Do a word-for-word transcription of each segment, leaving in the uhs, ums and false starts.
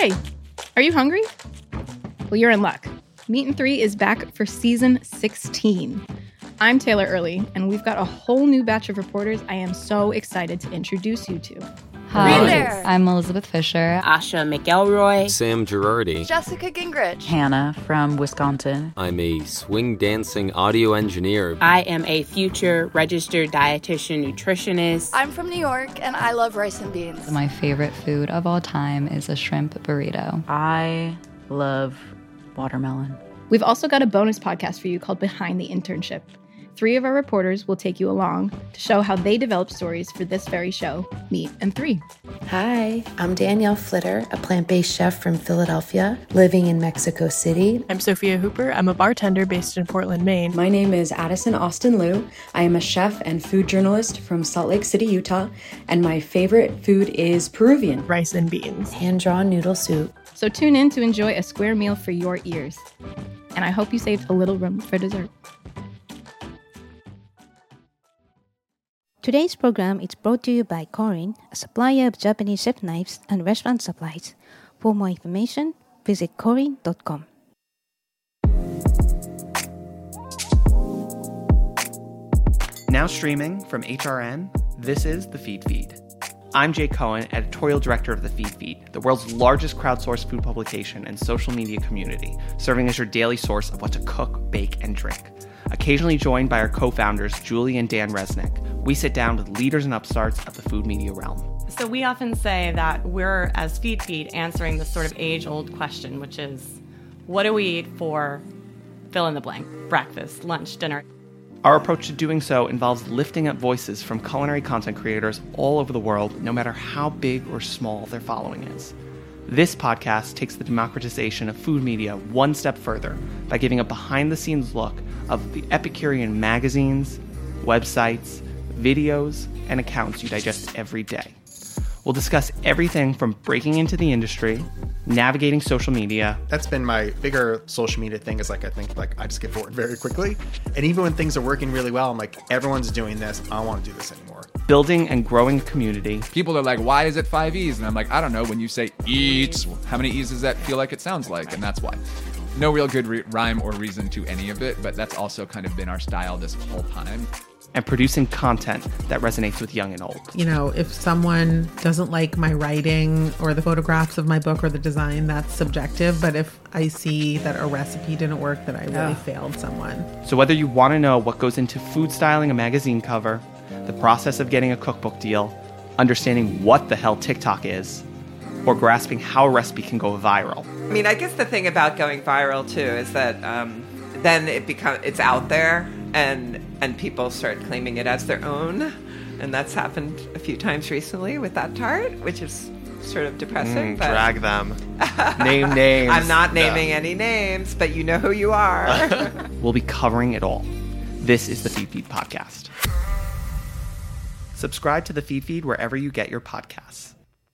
Hey, are you hungry? Well, you're in luck. Meat and Three is back for season sixteen. I'm Taylor Early, and we've got a whole new batch of reporters I am so excited to introduce you to. Hi, there. I'm Elizabeth Fisher. Asha McElroy. Sam Girardi. Jessica Gingrich. Hannah from Wisconsin. I'm a swing dancing audio engineer. I am a future registered dietitian nutritionist. I'm from New York, and I love rice and beans. My favorite food of all time is a shrimp burrito. I love watermelon. We've also got a bonus podcast for you called Behind the Internship. Three of our reporters will take you along to show how they developed stories for this very show, Meat and Three. Hi, I'm Danielle Flitter, a plant-based chef from Philadelphia, living in Mexico City. I'm Sophia Hooper. I'm a bartender based in Portland, Maine. My name is Addison Austin Liu. I am a chef and food journalist from Salt Lake City, Utah, and my favorite food is Peruvian. Rice and beans. Hand-drawn noodle soup. So tune in to enjoy a square meal for your ears. And I hope you saved a little room for dessert. Today's program is brought to you by Korin, a supplier of Japanese chef knives and restaurant supplies. For more information, visit korin dot com. Now streaming from H R N, this is The Feed Feed. I'm Jay Cohen, editorial director of The Feed Feed, the world's largest crowdsourced food publication and social media community, serving as your daily source of what to cook, bake, and drink. Occasionally joined by our co-founders, Julie and Dan Resnick, we sit down with leaders and upstarts of the food media realm. So we often say that we're, as Feed Feed, answering this sort of age-old question, which is, what do we eat for fill in the blank, breakfast, lunch, dinner? Our approach to doing so involves lifting up voices from culinary content creators all over the world, no matter how big or small their following is. This podcast takes the democratization of food media one step further by giving a behind-the-scenes look of the Epicurean magazines, websites, videos, and accounts you digest every day. We'll discuss everything from breaking into the industry, navigating social media. That's been my bigger social media thing is like, I think like I just get bored very quickly. And even when things are working really well, I'm like, everyone's doing this. I don't want to do this anymore. Building and growing a community. People are like, why is it five E's? And I'm like, I don't know. When you say eats, how many E's does that feel like it sounds like? And that's why. No real good re- rhyme or reason to any of it, but that's also kind of been our style this whole time. And producing content that resonates with young and old. You know, if someone doesn't like my writing or the photographs of my book or the design, that's subjective. But if I see that a recipe didn't work, that I really yeah. failed someone. So whether you want to know what goes into food styling a magazine cover, the process of getting a cookbook deal, understanding what the hell TikTok is, or grasping how a recipe can go viral. I mean, I guess the thing about going viral, too, is that um, then it become it's out there. And and people start claiming it as their own. And that's happened a few times recently with that tart, which is sort of depressing. Mm, but drag them. Name names. I'm not naming no. any names, but you know who you are. We'll be covering it all. This is the Feed Feed Podcast. Subscribe to the Feed Feed wherever you get your podcasts.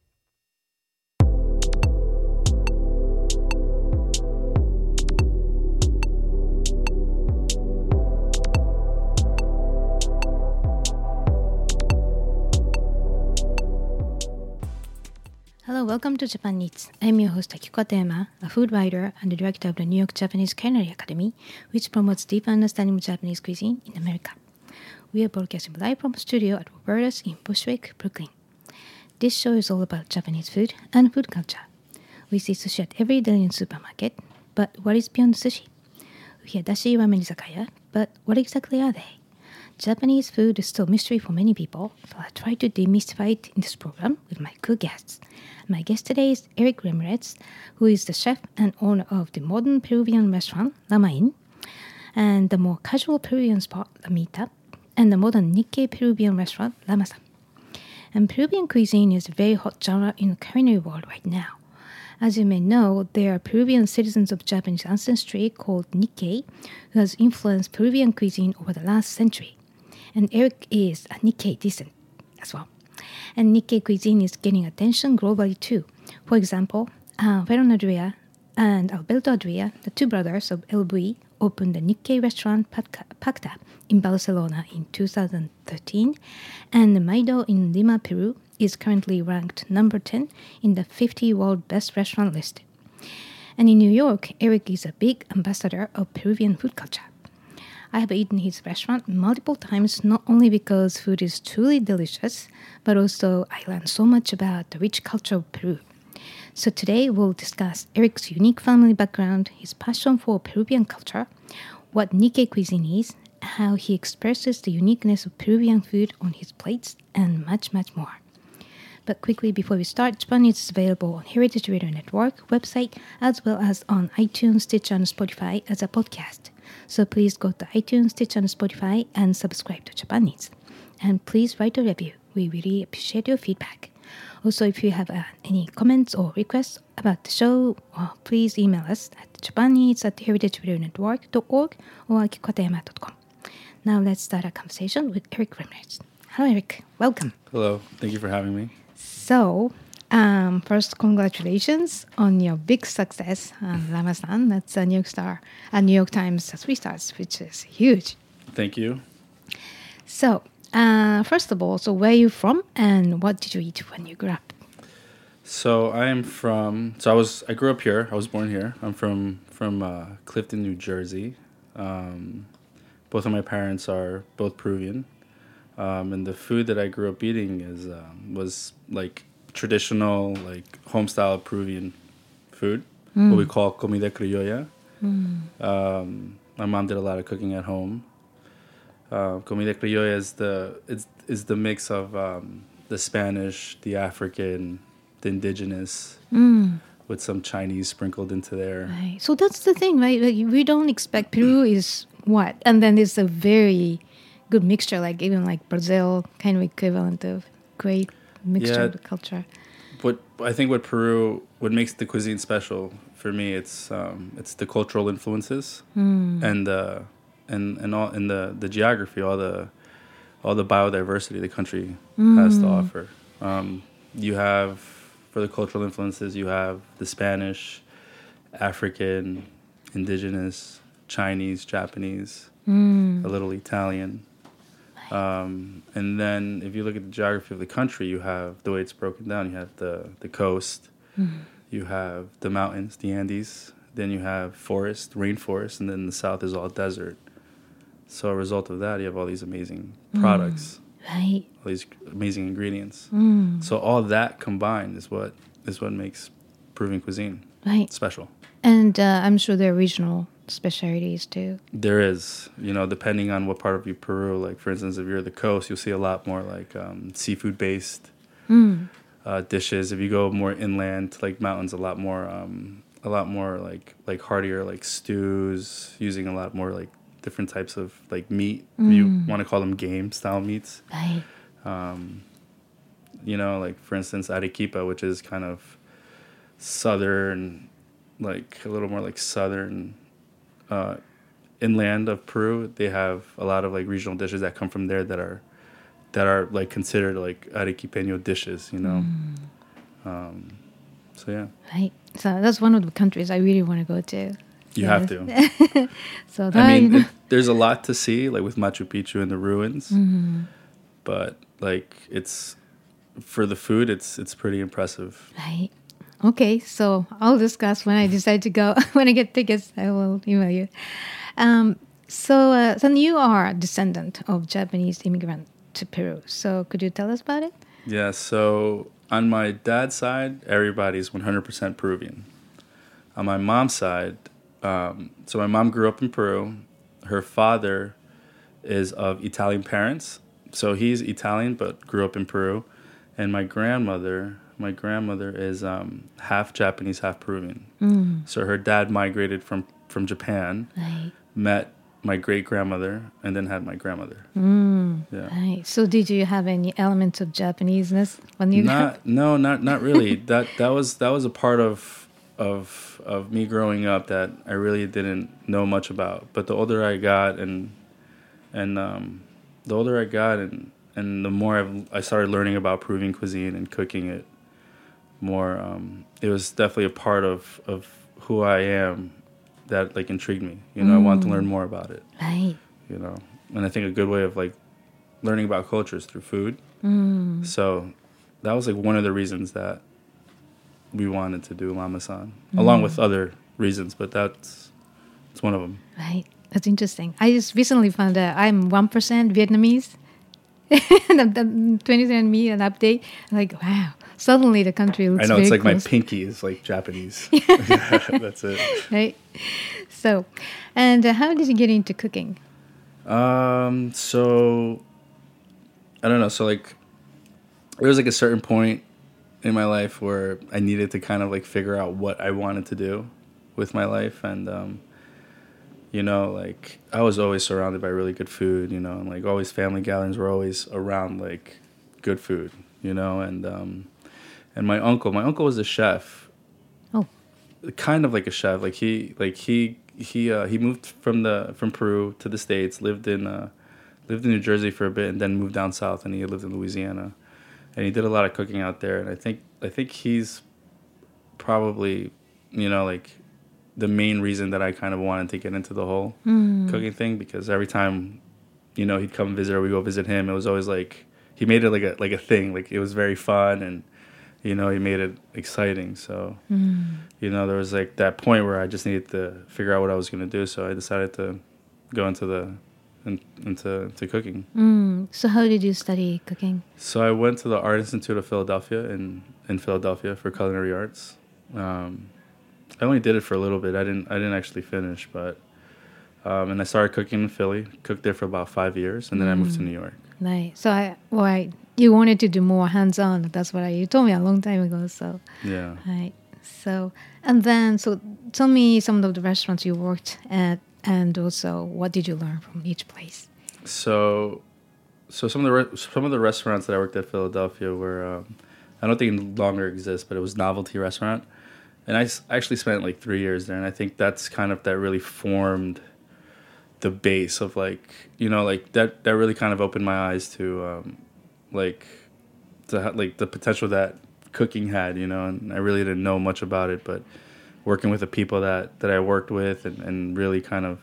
Hello, welcome to Japan Eats. I'm your host Akiko Katayama, a food writer and the director of the New York Japanese Culinary Academy, which promotes deeper understanding of Japanese cuisine in America. We are broadcasting live from a studio at Roberta's in Bushwick, Brooklyn. This show is all about Japanese food and food culture. We see sushi at every Italian supermarket, but what is beyond sushi? We hear dashi ramen izakaya, but what exactly are they? Japanese food is still a mystery for many people, so I try to demystify it in this program with my cool guests. My guest today is Eric Ramirez, who is the chef and owner of the modern Peruvian restaurant, Lama Inn, and the more casual Peruvian spot, La Mita, and the modern Nikkei Peruvian restaurant, Lama-san. And Peruvian cuisine is a very hot genre in the culinary world right now. As you may know, there are Peruvian citizens of Japanese ancestry called Nikkei, who has influenced Peruvian cuisine over the last century. And Eric is a Nikkei descent as well. And Nikkei cuisine is getting attention globally too. For example, uh, Veron Adria and Alberto Adria, the two brothers of L V, opened the Nikkei restaurant Pacta in Barcelona in two thousand thirteen, and the Maido in Lima, Peru is currently ranked number ten in the fifty world best restaurant list. And in New York, Eric is a big ambassador of Peruvian food culture. I have eaten his restaurant multiple times, not only because food is truly delicious, but also I learned so much about the rich culture of Peru. So today we'll discuss Eric's unique family background, his passion for Peruvian culture, what Nikkei cuisine is, how he expresses the uniqueness of Peruvian food on his plates, and much, much more. But quickly before we start, Japan Eats is available on Heritage Radio Network website as well as on iTunes, Stitcher, and Spotify as a podcast. So please go to iTunes, Stitcher, and Spotify and subscribe to Japan Eats. And please write a review. We really appreciate your feedback. Also, if you have uh, any comments or requests about the show, uh, please email us at japaneats at heritage radio network dot org or akikotayama dot com. Now let's start our conversation with Eric Ramirez. Hello, Eric. Welcome. Hello. Thank you for having me. So, um, first, congratulations on your big success, um, Rama-san. That's a New York Star, a New York Times three stars, which is huge. Thank you. So, uh, first of all, so where are you from, and what did you eat when you grew up? So I am from. So I was. I grew up here. I was born here. I'm from from uh, Clifton, New Jersey. Um, both of my parents are both Peruvian. Um, and the food that I grew up eating is um, was like traditional, like home style Peruvian food, mm. what we call comida criolla. Mm. Um, my mom did a lot of cooking at home. Uh, comida criolla is the is is the mix of um, the Spanish, the African, the indigenous, mm. with some Chinese sprinkled into there. Right. So that's the thing, right? Like, we don't expect Peru is what, and then it's a very good mixture, like even like Brazil, kind of equivalent of great mixture yeah, of the culture. What I think what Peru, what makes the cuisine special for me, it's um, it's the cultural influences mm. and the and and all and the, the geography, all the all the biodiversity the country mm. has to offer. Um, you have for the cultural influences, you have the Spanish, African, indigenous, Chinese, Japanese, mm. a little Italian. Um, and then if you look at the geography of the country, you have the way it's broken down. You have the, the coast, mm-hmm. you have the mountains, the Andes, then you have forest, rainforest, and then the south is all desert. So a result of that, you have all these amazing products, mm, right? All these amazing ingredients. Mm. So all that combined is what is what makes Peruvian cuisine right. special. And uh, I'm sure there are regional specialties too. There is, you know, depending on what part of Peru. Like, for instance, if you're at the coast, you'll see a lot more like um, seafood-based mm. uh, dishes. If you go more inland, to, like mountains, a lot more, um, a lot more like like heartier, like stews, using a lot more like different types of like meat. Mm. You want to call them game-style meats. Right. Um, you know, like for instance, Arequipa, which is kind of southern, like a little more like southern. Uh, inland of Peru, they have a lot of like regional dishes that come from there that are that are like considered like arequipeño dishes, you know. Mm. Um, so yeah. Right. So that's one of the countries I really want to go to. You yes. have to. So I mean, it, there's a lot to see, like with Machu Picchu and the ruins, mm-hmm. but like it's for the food, it's it's pretty impressive. Right. Okay, so I'll discuss when I decide to go. When I get tickets, I will email you. Um, so, uh, so you are a descendant of Japanese immigrant to Peru. So could you tell us about it? Yeah, so on my dad's side, everybody's one hundred percent Peruvian. On my mom's side, um, so my mom grew up in Peru. Her father is of Italian parents. So he's Italian but grew up in Peru. And my grandmother... My grandmother is um, half Japanese, half Peruvian. Mm. So her dad migrated from, from Japan, right. met my great-grandmother, and then had my grandmother. Mm. Yeah. Right. So did you have any elements of Japaneseness when you not, got... No, not not really. that that was that was a part of of of me growing up that I really didn't know much about. But the older I got, and and um, the older I got, and and the more I've, I started learning about Peruvian cuisine and cooking it. More, um, it was definitely a part of, of who I am that like intrigued me. You know, mm. I wanted to learn more about it. Right. You know, and I think a good way of like learning about culture is through food. Mm. So that was like one of the reasons that we wanted to do Lamasan, mm. along with other reasons, but that's it's one of them. Right. That's interesting. I just recently found out I'm one percent Vietnamese. the twenty-three and me an update. I'm like, wow. Suddenly the country looks I know, very it's like close. My pinky is like Japanese. That's it. Right. So, and uh, how did you get into cooking? Um, so, I don't know. So like, there was like a certain point in my life where I needed to kind of like figure out what I wanted to do with my life. And, um, you know, like I was always surrounded by really good food, you know, and like always family gatherings were always around like good food, you know, and, um, and my uncle, my uncle was a chef. Oh. Kind of like a chef. Like he, like he, he, uh, he moved from the, from Peru to the States, lived in, uh, lived in New Jersey for a bit and then moved down south and he lived in Louisiana. And he did a lot of cooking out there. And I think, I think he's probably, you know, like the main reason that I kind of wanted to get into the whole mm. cooking thing, because every time, you know, he'd come visit or we go visit him, it was always like, he made it like a, like a thing. Like it was very fun and, you know, he made it exciting. So, mm. you know, there was like that point where I just needed to figure out what I was going to do. So I decided to go into the, in, into to cooking. Mm. So how did you study cooking? So I went to the Art Institute of Philadelphia in, in Philadelphia for culinary arts. Um, I only did it for a little bit. I didn't, I didn't actually finish, but, um, and I started cooking in Philly, cooked there for about five years. And then mm. I moved to New York. Nice. So I, well, I, you wanted to do more hands-on. That's what I, you told me a long time ago. So yeah. Right. So and then so tell me some of the restaurants you worked at, and also what did you learn from each place? So, so some of the re- some of the restaurants that I worked at Philadelphia were um, I don't think it longer exists, but it was Novelty Restaurant, and I s- actually spent like three years there, and I think that's kind of that really formed the base of like, you know, like that that really kind of opened my eyes to um, like to like the potential that cooking had, you know, and I really didn't know much about it, but working with the people that, that I worked with and, and really kind of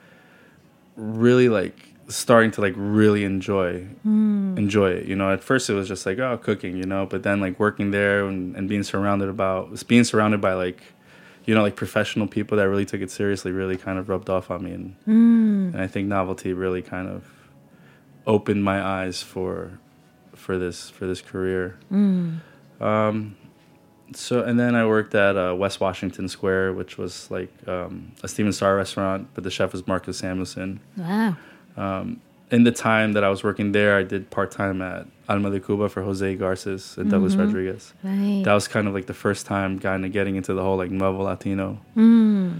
really like starting to like really enjoy mm. enjoy it, you know. At first it was just like, oh, cooking, you know, but then like working there and, and being surrounded about being surrounded by like, you know, like professional people that really took it seriously really kind of rubbed off on me. And, mm. and I think Novelty really kind of opened my eyes for for this for this career. Mm. Um, so, and then I worked at uh, West Washington Square, which was like um, a Steven Starr restaurant, but the chef was Marcus Samuelson. Wow. Um, in the time that I was working there, I did part-time at Alma de Cuba for Jose Garces and mm-hmm. Douglas Rodriguez. Right. That was kind of like the first time kind of getting into the whole like Nuevo Latino, mm.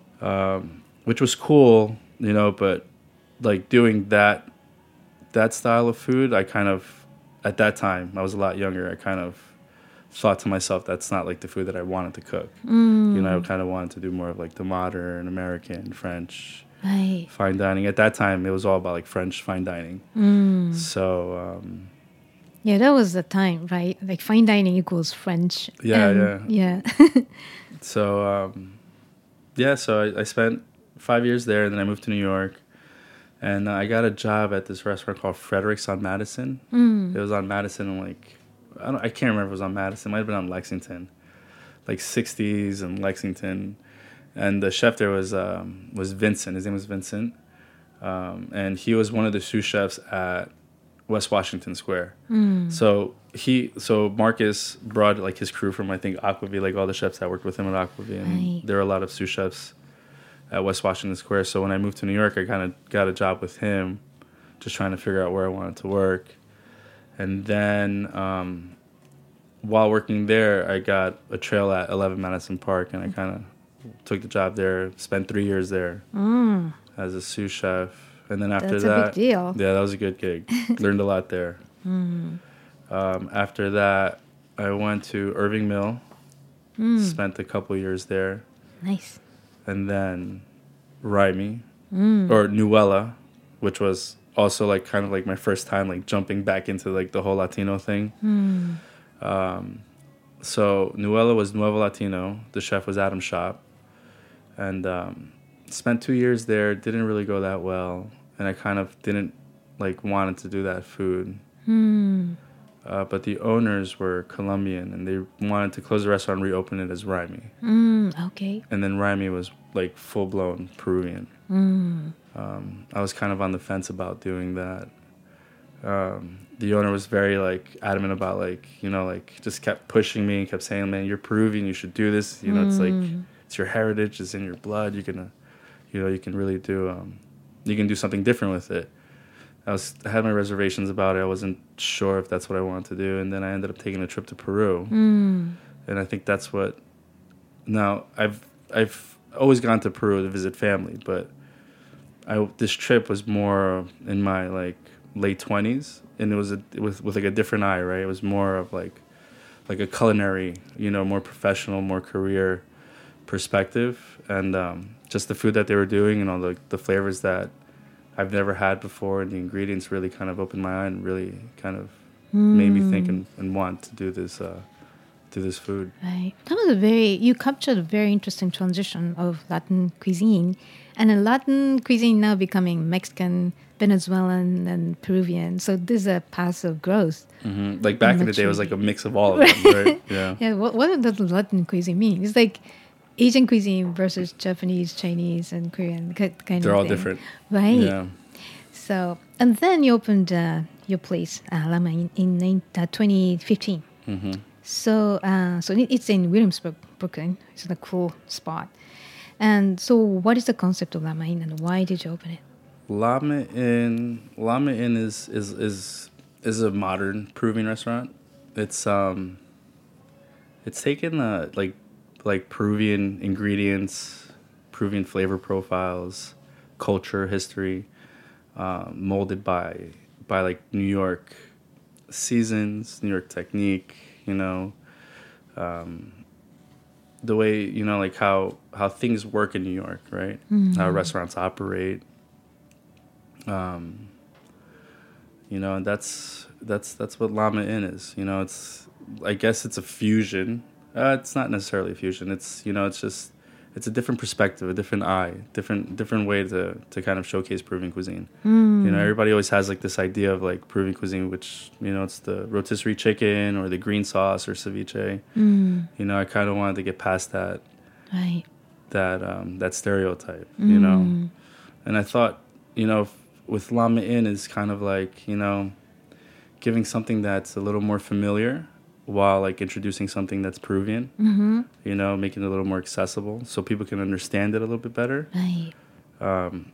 um, which was cool, you know, but like doing that, that style of food, I kind of, at that time, I was a lot younger, I kind of thought to myself, that's not like the food that I wanted to cook. Mm. You know, I kind of wanted to do more of like the modern, American, French, right. fine dining. At that time, it was all about like French fine dining. Mm. So, um, yeah, that was the time, right? Like fine dining equals French. Yeah, and, yeah. Yeah. so, um, yeah, so I, I spent five years there, and then I moved to New York. And uh, I got a job at this restaurant called Frederick's on Madison. Mm. It was on Madison and like, I, don't, I can't remember if it was on Madison. It might have been on Lexington. Like sixties and Lexington. And the chef there was um, was Vincent. His name was Vincent. Um, and he was one of the sous chefs at West Washington Square. Mm. So he, so Marcus brought like his crew from, I think, Aquavie, like all the chefs that worked with him at Aquavie. And right. there were a lot of sous chefs at West Washington Square. So when I moved to New York, I kind of got a job with him, just trying to figure out where I wanted to work. And then um, while working there, I got a trail at eleven Madison Park, and I kind of took the job there, spent three years there mm. as a sous chef. And then after That's that, a big deal. Yeah, that was a good gig. Learned a lot there. Mm. Um, after that, I went to Irving Mill, mm. spent a couple years there. Nice. And then Raimi, mm. or Nuella, which was also like kind of like my first time like jumping back into like the whole Latino thing. Mm. Um, so Nuella was Nuevo Latino. The chef was Adam Shop. And um, spent two years there. Didn't really go that well. And I kind of didn't like wanted to do that food. Mm. Uh, but the owners were Colombian, and they wanted to close the restaurant and reopen it as Raimi. Mm, okay. And then Raimi was like full-blown Peruvian. Mm. Um, I was kind of on the fence about doing that. Um, the owner was very like adamant about like, you know, like just kept pushing me and kept saying, man, you're Peruvian, you should do this. You know, mm. it's like, it's your heritage, it's in your blood. You're gonna, you know, you can really do, um, you can do something different with it. I was I had my reservations about it. I wasn't sure if that's what I wanted to do, and then I ended up taking a trip to Peru, mm. and I think that's what. Now I've I've always gone to Peru to visit family, but I this trip was more in my like late twenties, and it was a with with like a different eye, right? It was more of like like a culinary, you know, more professional, more career perspective, and um, just the food that they were doing and all the the flavors that I've never had before, and the ingredients really kind of opened my eye and really kind of mm. made me think and, and want to do this, uh, do this food. Right. That was a very, you captured a very interesting transition of Latin cuisine, and a Latin cuisine now becoming Mexican, Venezuelan, and Peruvian. So this is a path of growth. Mm-hmm. Like back in the day, it was like a mix of all of them, right? Yeah. Yeah. What, what does Latin cuisine mean? It's like Asian cuisine versus Japanese, Chinese, and Korean kind of thing. They're all different. Right. Yeah. So, and then you opened uh, your place, uh, Lama, in, in uh, twenty fifteen. Mm-hmm. So, uh, so it's in Williamsburg, Brooklyn. It's a cool spot. And so what is the concept of Lama Inn, and why did you open it? Lama Inn, Lama Inn is, is, is, is a modern Peruvian restaurant. It's, um, it's taken, uh, like, like Peruvian ingredients, Peruvian flavor profiles, culture, history, um, molded by by like New York seasons, New York technique, you know, um, the way, you know, like how how things work in New York, right? Mm-hmm. How restaurants operate. Um, you know, and that's that's that's what Lama Inn is. You know, it's I guess it's a fusion. Uh, it's not necessarily a fusion. It's, you know, it's just, it's a different perspective, a different eye, different different way to, to kind of showcase Peruvian cuisine. Mm. You know, everybody always has like this idea of like Peruvian cuisine, which, you know, it's the rotisserie chicken or the green sauce or ceviche. Mm. You know, I kind of wanted to get past that, right. that um, that stereotype, mm. you know. And I thought, you know, with Lama Inn is kind of like, you know, giving something that's a little more familiar, while like introducing something that's Peruvian, mm-hmm. you know, making it a little more accessible so people can understand it a little bit better. Right. Um,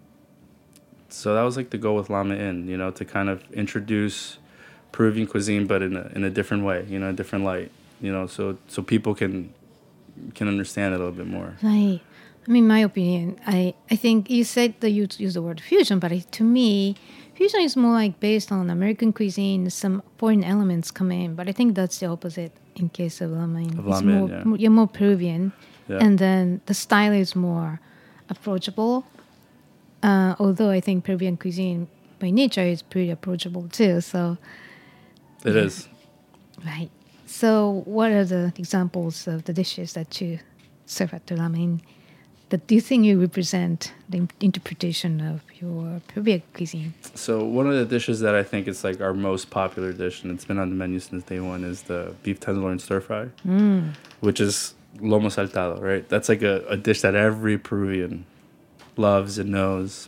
so that was like the goal with Lama Inn, you know, to kind of introduce Peruvian cuisine, but in a in a different way, you know, a different light, you know, so so people can can understand it a little bit more. Right. I mean, my opinion, I, I think you said that you use the word fusion, but it, to me, fusion is more like based on American cuisine, some foreign elements come in, but I think that's the opposite in case of Lama Inn. Of it's Lama Inn, more, yeah. more, you're more Peruvian, yeah. and then the style is more approachable, uh, although I think Peruvian cuisine by nature is pretty approachable too, so... It yeah. is. Right. So what are the examples of the dishes that you serve at the Lama Inn? That do you think you represent the interpretation of your Peruvian cuisine? So one of the dishes that I think is like our most popular dish, and it's been on the menu since day one, is the beef tenderloin stir fry, mm. which is lomo saltado, right? That's like a, a dish that every Peruvian loves and knows.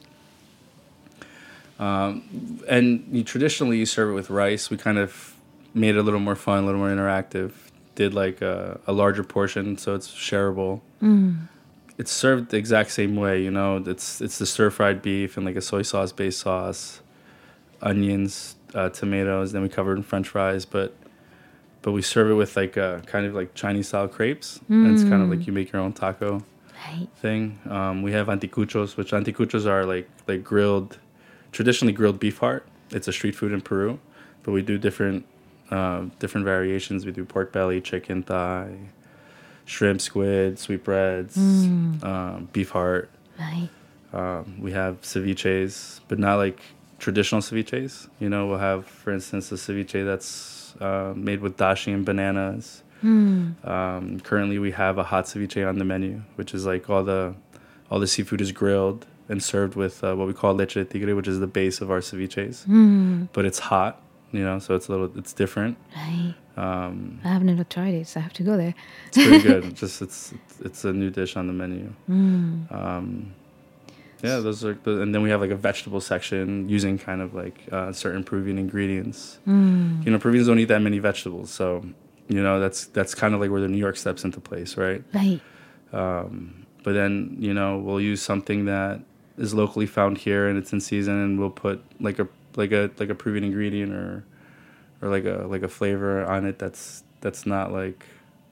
Um, and you, traditionally you serve it with rice. We kind of made it a little more fun, a little more interactive. Did like a, a larger portion so it's shareable. Mm. It's served the exact same way, you know. It's it's the stir-fried beef and like a soy sauce-based sauce, onions, uh, tomatoes. Then we cover it in French fries, but but we serve it with like a, kind of like Chinese-style crepes. Mm. And it's kind of like you make your own taco right. thing. Um, we have anticuchos, which anticuchos are like like grilled, traditionally grilled beef heart. It's a street food in Peru, but we do different uh, different variations. We do pork belly, chicken thigh, shrimp, squid, sweetbreads, mm. um, beef heart. Right. Um, we have ceviches, but not like traditional ceviches. You know, we'll have, for instance, a ceviche that's uh, made with dashi and bananas. Mm. Um, currently, we have a hot ceviche on the menu, which is like all the all the seafood is grilled and served with uh, what we call leche de tigre, which is the base of our ceviches. Mm. But it's hot, You know, so it's a little, it's different. Right. Um, I have never tried it, so I have to go there. It's pretty good. It's just it's it's a new dish on the menu. Mm. Um, yeah, those are, the, and then we have like a vegetable section using kind of like uh, certain Peruvian ingredients. Mm. You know, Peruvians don't eat that many vegetables, so you know that's that's kind of like where the New York steps into place, right? Right. Um, but then you know we'll use something that is locally found here and it's in season, and we'll put like a like a like a Peruvian ingredient or. or like a like a flavor on it that's that's not like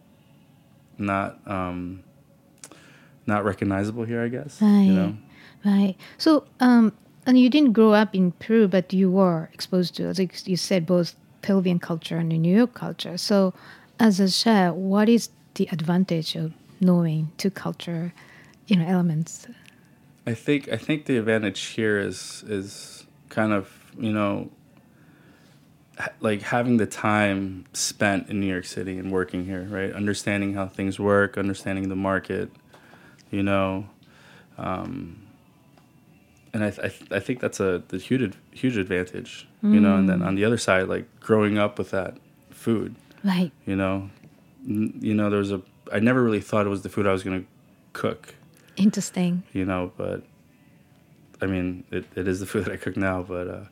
not um not recognizable here, I guess. Right. You know? Right. So um and you didn't grow up in Peru, but you were exposed to, as you said, both Peruvian culture and the New York culture. So as a chef, what is the advantage of knowing two culture, you know, elements? I think I think the advantage here is is kind of, you know, like having the time spent in New York City and working here, right? Understanding how things work, understanding the market, you know, um, and I th- I think that's a the huge huge advantage, mm. you know. And then on the other side, like growing up with that food, right? You know, n- you know, there's a I never really thought it was the food I was gonna cook. Interesting. You know, but I mean, it, it is the food that I cook now, but. Uh,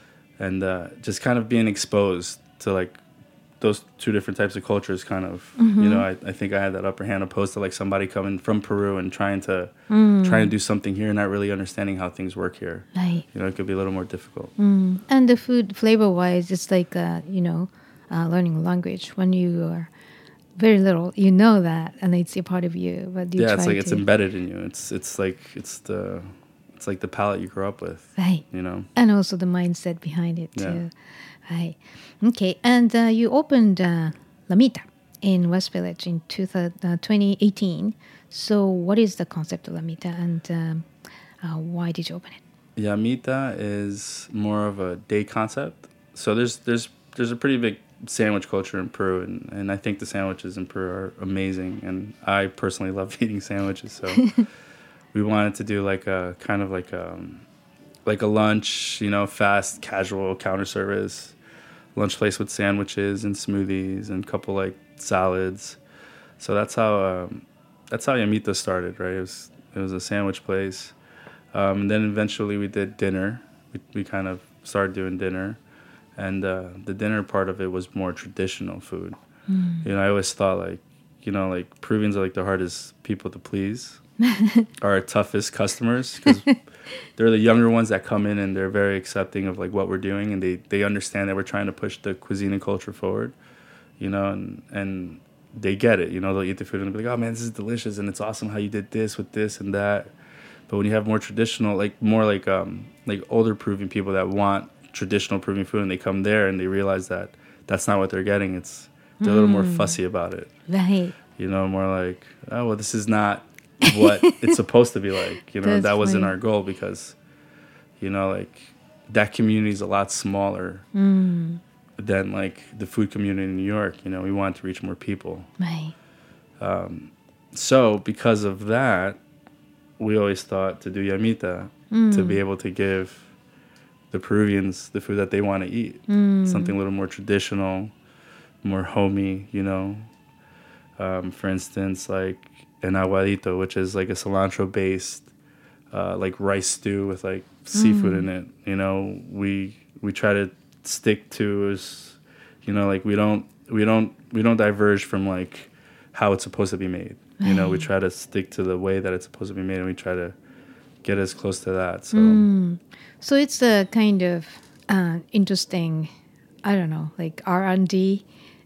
And uh, just kind of being exposed to like those two different types of cultures, kind of, mm-hmm. you know, I, I think I had that upper hand opposed to like somebody coming from Peru and trying to mm. trying to do something here and not really understanding how things work here. Right. You know, it could be a little more difficult. Mm. And the food flavor wise, it's like uh, you know, uh, learning a language. When you are very little, you know that, and it's a part of you. But you yeah, try it's like to... it's embedded in you. It's it's like it's the. It's like the palate you grow up with. Right. You know? And also the mindset behind it, yeah. too. Right. Okay. And uh, you opened uh, La Mita in West Village in two thousand, uh, twenty eighteen. So what is the concept of La Mita, and um, uh, why did you open it? Yeah, Mita is more of a day concept. So there's there's there's a pretty big sandwich culture in Peru, and, and I think the sandwiches in Peru are amazing. And I personally love eating sandwiches, so... We wanted to do like a kind of like a, like a lunch, you know, fast, casual counter service lunch place with sandwiches and smoothies and a couple like salads. So that's how um, that's how Yamita started, right? It was it was a sandwich place, um, and then eventually we did dinner. We we kind of started doing dinner, and uh, the dinner part of it was more traditional food. Mm. You know, I always thought like, you know, like Peruvians are like the hardest people to please. Our toughest customers, because they're the younger ones that come in and they're very accepting of like what we're doing, and they, they understand that we're trying to push the cuisine and culture forward, you know, and and they get it, you know. They'll eat the food and they'll be like, oh man, this is delicious and it's awesome how you did this with this and that. But when you have more traditional, like more like um like older Peruvian people that want traditional Peruvian food, and they come there and they realize that that's not what they're getting, it's they're mm. a little more fussy about it, right? You know, more like, oh well, this is not what it's supposed to be like, you know. That's that wasn't funny. Our goal, because, you know, like that community is a lot smaller mm. than like the food community in New York. You know, we wanted to reach more people. Right. Um, so because of that, we always thought to do Yamita mm. to be able to give the Peruvians the food that they want to eat, mm. something a little more traditional, more homey, you know. Um, for instance, like an aguadito, which is like a cilantro-based, uh, like rice stew with like seafood mm. in it. You know, we we try to stick to is, you know, like we don't we don't we don't diverge from like how it's supposed to be made. Right. You know, we try to stick to the way that it's supposed to be made, and we try to get as close to that. So, mm. so it's a kind of uh, interesting, I don't know, like R and D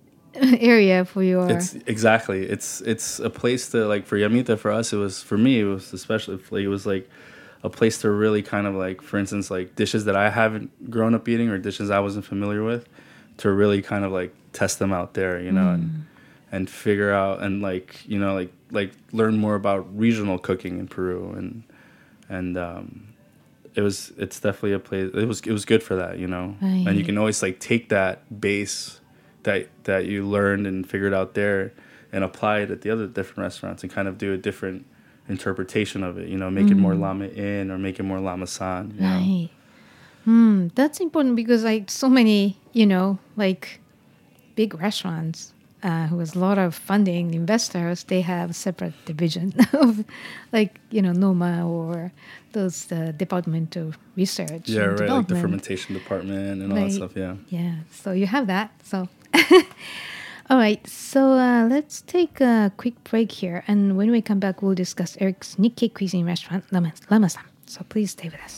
area for your. It's exactly. It's it's a place to like for Yamita. For us, it was for me. It was especially like, it was like a place to really kind of like, for instance, like dishes that I haven't grown up eating or dishes I wasn't familiar with, to really kind of like test them out there, you know, mm. and and figure out and like you know like like learn more about regional cooking in Peru, and and um, it was it's definitely a place. It was it was good for that, you know, right. And you can always like take that base that that you learned and figured out there and apply it at the other different restaurants and kind of do a different interpretation of it, you know, make mm. it more lama in or make it more lama san. Right. Hmm, that's important because like so many, you know, like big restaurants uh, who has a lot of funding, investors, they have separate division of like, you know, Noma or those uh, department of research. Yeah, and right. Like the development. fermentation department and all Right. that stuff. Yeah. Yeah. So you have that. So, all right. So uh, let's take a quick break here. And when we come back, we'll discuss Eric's Nikkei cuisine restaurant, Lama- Lama-san. So please stay with us.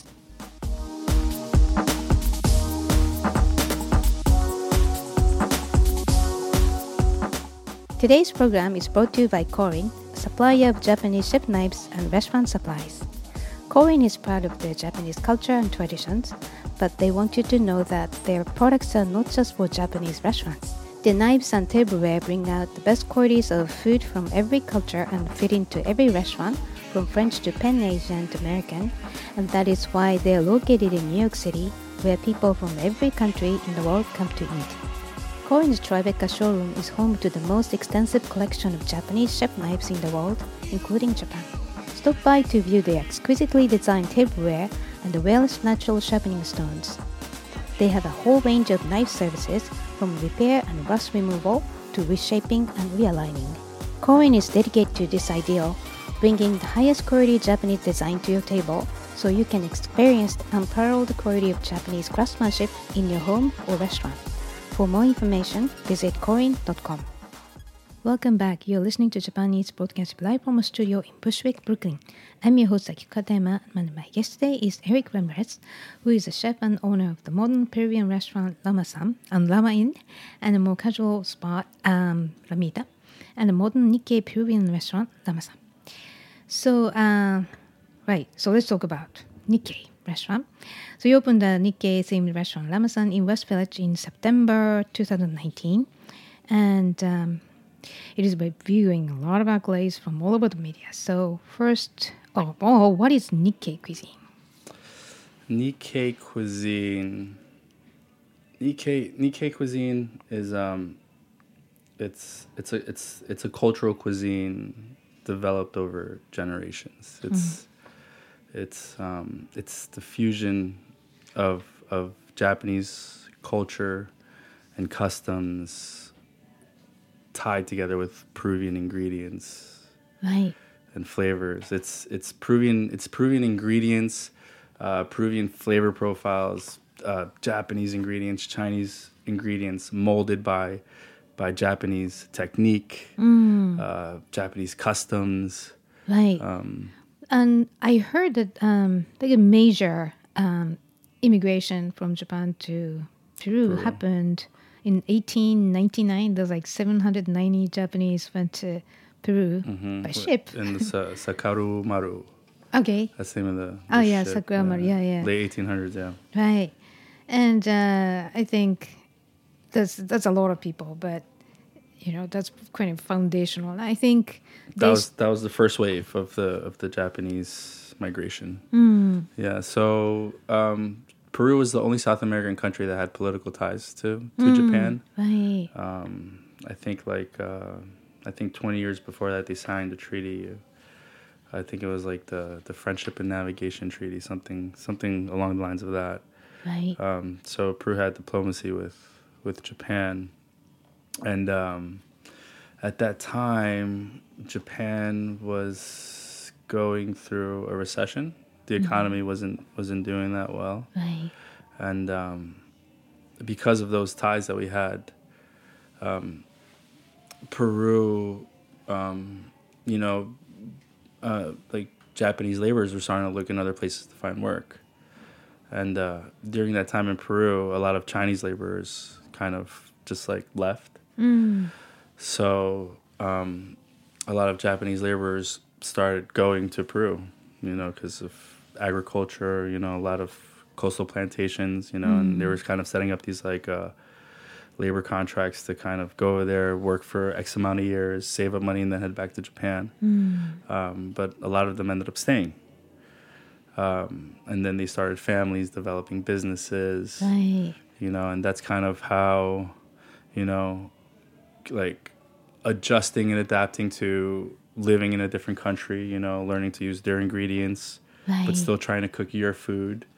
Today's program is brought to you by Korin, a supplier of Japanese chef knives and restaurant supplies. Korin is proud of their Japanese culture and traditions, but they want you to know that their products are not just for Japanese restaurants. Their knives and tableware bring out the best qualities of food from every culture and fit into every restaurant, from French to Pan Asian to American, and that is why they are located in New York City, where people from every country in the world come to eat. Korin's Tribeca showroom is home to the most extensive collection of Japanese chef knives in the world, including Japan. Stop by to view their exquisitely designed tableware and the Wales natural sharpening stones. They have a whole range of knife services, from repair and rust removal to reshaping and realigning. Korin is dedicated to this ideal, bringing the highest quality Japanese design to your table so you can experience the unparalleled quality of Japanese craftsmanship in your home or restaurant. For more information, visit korin dot com. Welcome back. You're listening to Japan Eats broadcast live from a studio in Bushwick, Brooklyn. I'm your host, Akiko Katayama, and my guest today is Eric Ramirez, who is a chef and owner of the modern Peruvian restaurant Lama-san and Lama Inn, and a more casual spot, um, Ramita, and a modern Nikkei Peruvian restaurant, Lama-san. So, uh, right, so let's talk about Nikkei restaurant. So you opened a Nikkei-themed restaurant, Lama-san, in West Village in September twenty nineteen, and um, it is by viewing a lot of accolades from all over the media. So first, oh, oh what is Nikkei cuisine? Nikkei cuisine. Nikkei Nikkei cuisine is um, it's it's a it's it's a cultural cuisine developed over generations. It's mm. it's um, it's the fusion of of Japanese culture and customs tied together with Peruvian ingredients, right, and flavors. It's it's Peruvian it's Peruvian ingredients, uh, Peruvian flavor profiles, uh, Japanese ingredients, Chinese ingredients molded by by Japanese technique, mm. uh, Japanese customs. Right. Um, and I heard that um, like a major um, immigration from Japan to Peru, Peru. happened in eighteen ninety-nine. There's like seven hundred ninety Japanese went to Peru mm-hmm. by ship. In the Sa- Sakaru Maru. Okay. That's the name of the, the Oh, yeah, ship. Sakura Maru. Yeah, yeah. Late eighteen hundreds, yeah. Right. And uh, I think that's that's a lot of people, but you know that's kind of foundational. I think that was that was the first wave of the of the Japanese migration. Mm. Yeah. So um, Peru was the only South American country that had political ties to to mm, Japan. Right. Um, I think like uh, I think twenty years before that they signed a treaty. I think it was like the the Friendship and Navigation Treaty, something something along the lines of that. Right. Um, so Peru had diplomacy with, with Japan. And um, at that time, Japan was going through a recession. The economy mm-hmm. wasn't wasn't doing that well. Right. And um, because of those ties that we had, um, Peru, um, you know, uh, like Japanese laborers were starting to look in other places to find work. And uh, during that time in Peru, a lot of Chinese laborers kind of just like left. Mm. So um, a lot of Japanese laborers started going to Peru, you know, because of agriculture, you know, a lot of coastal plantations, you know, mm. and they were kind of setting up these like uh, labor contracts to kind of go over there, work for X amount of years, save up money, and then head back to Japan. Mm. Um, but a lot of them ended up staying. Um, and then they started families, developing businesses, right. you know, and that's kind of how, you know, like adjusting and adapting to living in a different country, you know, learning to use their ingredients, right. but still trying to cook your food,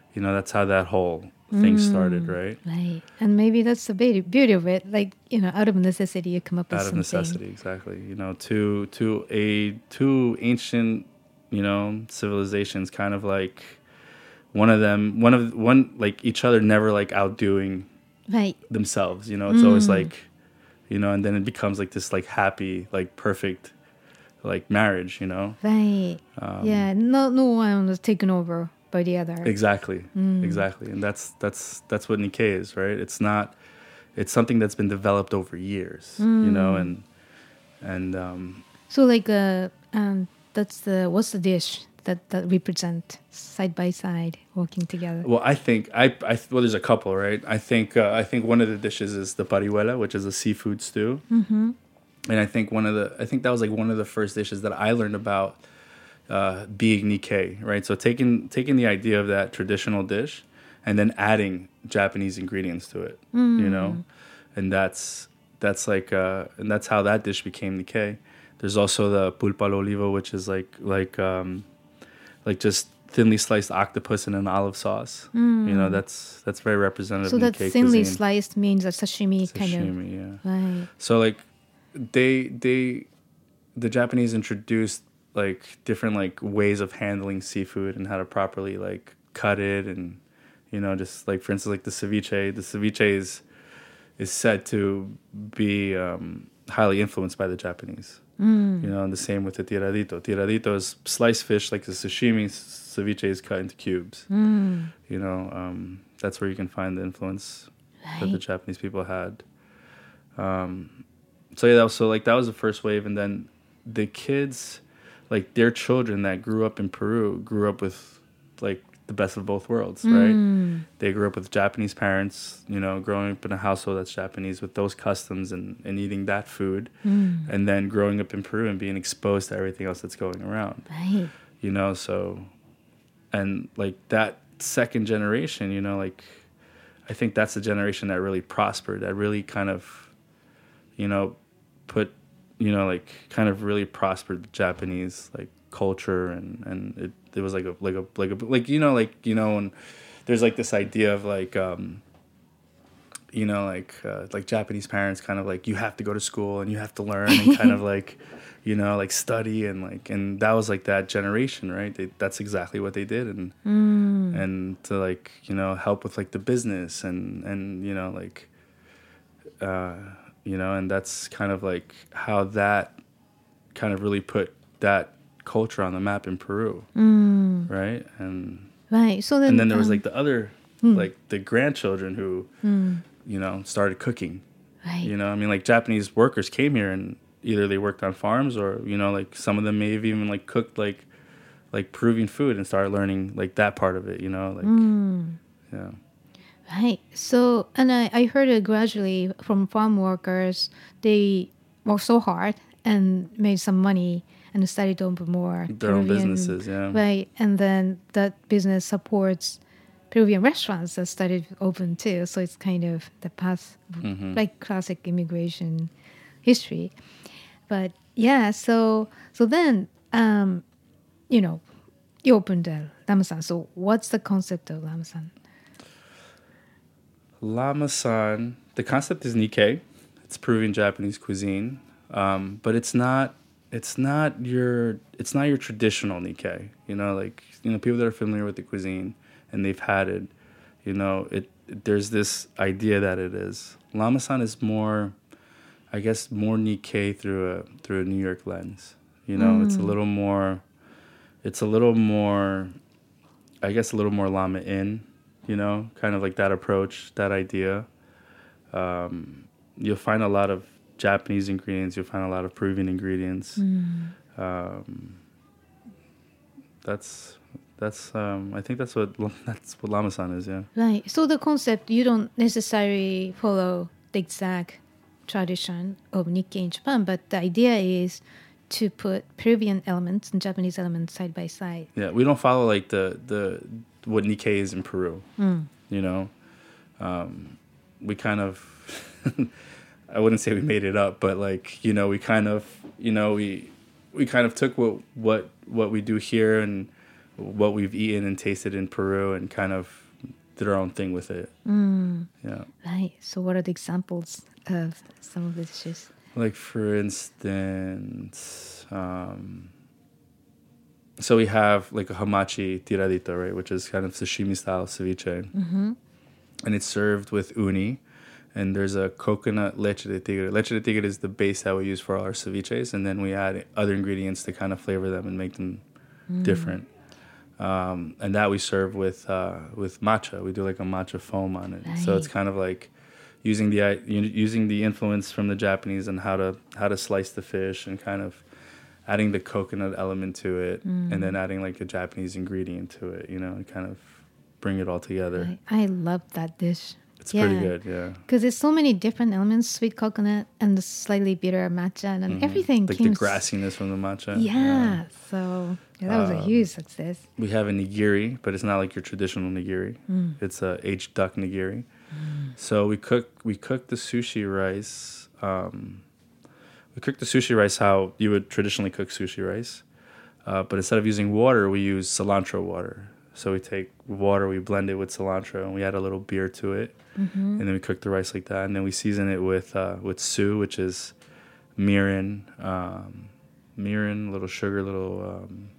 you know, that's how that whole thing Mm. started, right? Right. And maybe that's the beauty, beauty of it. Like, you know, out of necessity, you come up with Out of something. necessity, exactly. You know, two two a two ancient, you know, civilizations, kind of like one of them, one of one like each other, never like outdoing Right. themselves. You know, it's always Mm. like, you know, and then it becomes like this like happy, like perfect, like marriage. You know, Right. Um, yeah. No, no one was taken over by the other. exactly, Mm. exactly, and that's that's that's what Nikkei is, right? It's not, it's something that's been developed over years. You know, Mm. and and um, So like, uh, um, that's the what's the dish that that represent side by side working together? Well, I think I, I well, there's a couple, right? I think uh, I think one of the dishes is the parihuela, which is a seafood stew, Mm-hmm. and I think one of the I think that was like one of the first dishes that I learned about uh, being Nikkei, right? So taking taking the idea of that traditional dish and then adding Japanese ingredients to it, you know, Mm. and that's that's like uh, and that's how that dish became Nikkei. There's also the pulpa al olivo, which is like like um, like just thinly sliced octopus in an olive sauce. You know, Mm. that's that's very representative. So of that Nikkei thinly cuisine. sliced means a sashimi, kind of. Sashimi, yeah. Right. So like they they the Japanese introduced like different like ways of handling seafood and how to properly like cut it, and you know, just like for instance like the ceviche. The ceviche is is said to be um, highly influenced by the Japanese. Mm. You know, and the same with the tiradito. Tiradito is sliced fish like the sashimi. Ceviche is cut into cubes. Mm. You know, um, that's where you can find the influence that the Right. Japanese people had. Um, so yeah, that was, so like that was the first wave, and then the kids, like their children that grew up in Peru, grew up with like the best of both worlds, right? Mm. They grew up with Japanese parents, you know, growing up in a household that's Japanese with those customs and, and eating that food, Mm. and then growing up in Peru and being exposed to everything else that's going around, Right. you know. So, and like that second generation, you know, like I think that's the generation that really prospered, that really kind of, you know, put, you know, like kind of really prospered the Japanese like culture, and and it, it was like a like a like a like you know like you know and there's like this idea of like um you know like uh, like Japanese parents kind of like you have to go to school and you have to learn and kind of like you know like study, and like and that was like that generation, right? They, that's exactly what they did, and Mm. and to like you know help with like the business and and you know like uh you know and that's kind of like how that kind of really put that culture on the map in Peru, Mm. right? And Right. So then. and then there was um, like the other hmm. like the grandchildren who Hmm. you know started cooking. Right. You know, I mean, like Japanese workers came here and either they worked on farms or you know like some of them may have even like cooked like like Peruvian food and started learning like that part of it. You know, like Mm. yeah. Right. So, and I, I heard it gradually from farm workers, they worked so hard and made some money and started to open more Their own businesses, yeah. Right. And then that business supports Peruvian restaurants that started open too. So it's kind of the path, Mhm. like classic immigration history. But yeah, so so then, um, you know, you opened uh, Lama-san. So what's the concept of Lama-san? Lama-san, the concept is Nikkei. It's Peruvian Japanese cuisine, um, but it's not. It's not your. It's not your traditional Nikkei. You know, like you know, people that are familiar with the cuisine and they've had it. You know, it. There's this idea that it is. Lama-san is more, I guess, more Nikkei through a through a New York lens. You know, it's a Mm. little more. It's a little more. I guess a little more Lama in. You know, kind of like that approach, that idea. Um, you'll find a lot of Japanese ingredients. You'll find a lot of Peruvian ingredients. Mm. Um, that's that's. Um, I think that's what that's what Lama-san is. Yeah. Right. So the concept, you don't necessarily follow the exact tradition of Nikkei in Japan, but the idea is to put Peruvian elements and Japanese elements side by side. Yeah, we don't follow like the the what Nikkei is in Peru. Mm. You know, um, we kind of. I wouldn't say we made it up, but like you know, we kind of you know we we kind of took what what what we do here and what we've eaten and tasted in Peru and kind of did our own thing with it. Mm. Yeah. Right. So what are the examples of some of the dishes? Like, for instance, um, so we have like a hamachi tiradito, right, which is kind of sashimi style ceviche. Mm-hmm. And it's served with uni. And there's a coconut leche de tigre. Leche de tigre is the base that we use for all our ceviches. And then we add other ingredients to kind of flavor them and make them mm. different. Um, and that we serve with uh, with matcha. We do like a matcha foam on it. Right. So it's kind of like using the using the influence from the Japanese and how to how to slice the fish and kind of adding the coconut element to it, mm. and then adding like a Japanese ingredient to it. You know, and kind of bring it all together. I, I love that dish. It's yeah. pretty good, yeah. Because there's so many different elements: sweet coconut and the slightly bitter matcha, and mm-hmm. everything. Like came the grassiness from the matcha. Yeah. yeah. So yeah, that was um, a huge success. We have a nigiri, but it's not like your traditional nigiri. Mm. It's a aged duck nigiri. Mm. So we cook we cook the sushi rice. Um, we cook the sushi rice how you would traditionally cook sushi rice, uh, but instead of using water, we use cilantro water. So we take water, we blend it with cilantro, and we add a little beer to it, mm-hmm. and then we cook the rice like that, and then we season it with uh, with su, which is mirin, um, mirin, a little sugar, little um,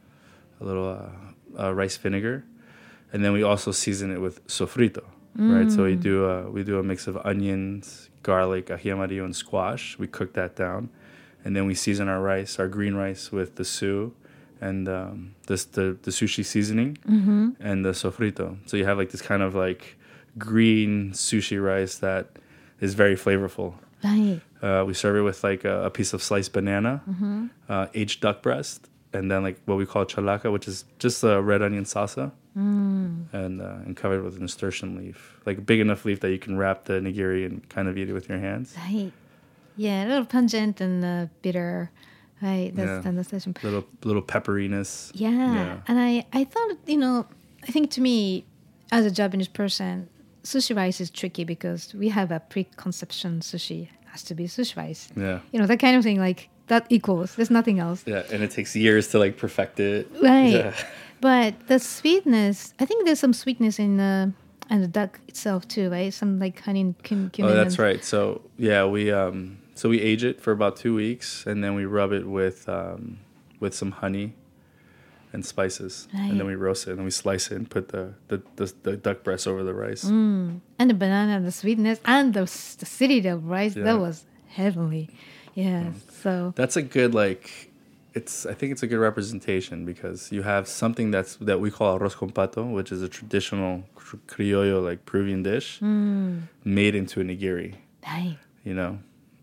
a little uh, uh, rice vinegar, and then we also season it with sofrito, mm. right? So we do a, we do a mix of onions, garlic, ají amarillo, and squash. We cook that down, and then we season our rice, our green rice, with the su. And um, this the, the sushi seasoning mm-hmm. and the sofrito. So you have like this kind of like green sushi rice that is very flavorful. Right. Uh, we serve it with like a, a piece of sliced banana, mm-hmm. uh, aged duck breast, and then like what we call chalaca, which is just a red onion salsa, mm. and uh, and covered with a nasturtium leaf, like a big enough leaf that you can wrap the nigiri and kind of eat it with your hands. Right. Yeah, a little pungent and uh, bitter. Right, that's yeah. the nostalgia. Little little pepperiness. Yeah. yeah, and I, I thought, you know, I think to me, as a Japanese person, sushi rice is tricky because we have a preconception sushi has to be sushi rice. Yeah. You know, that kind of thing, like, that equals. There's nothing else. Yeah, and it takes years to, like, perfect it. Right. Yeah. But the sweetness, I think there's some sweetness in the, and the duck itself, too, right? Some, like, honey and cumin. Oh, that's right. So, yeah, we... um. So we age it for about two weeks, and then we rub it with um, with some honey and spices, right. and then we roast it, and then we slice it and put the, the, the, the duck breast over the rice. Mm. And the banana, the sweetness, and the, the acidity of rice, yeah. that was heavenly. Yeah, mm. so... That's a good, like... It's. I think it's a good representation because you have something that's that we call arroz con pato, which is a traditional criollo, like Peruvian dish, mm. made into a nigiri. Right. You know?